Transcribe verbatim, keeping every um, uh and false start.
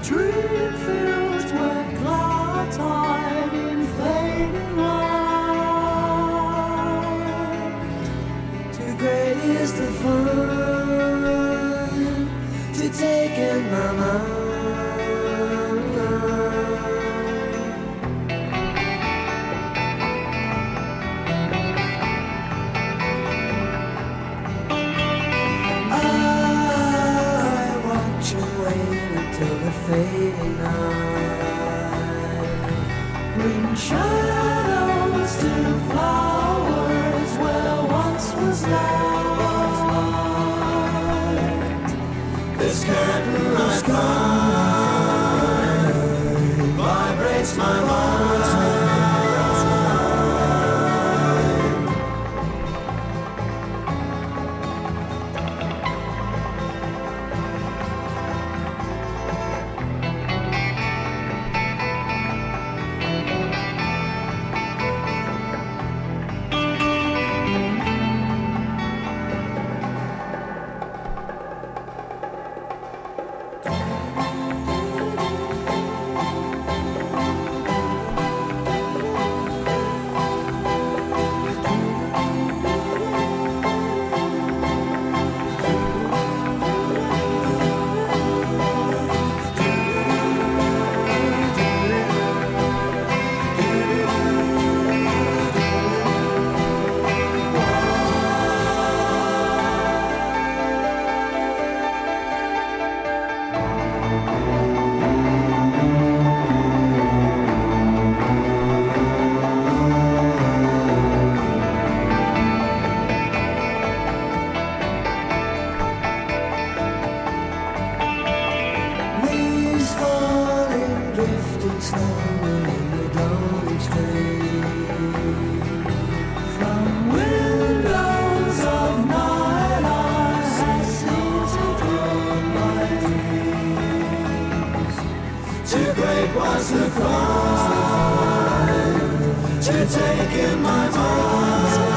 dream fields where clouds hide in fading light. Too great is the fun to take in my mind. Fading night, bring shadows to flowers where once was light. This curtain I find vibrates my mind. Was the crime to take in my mind?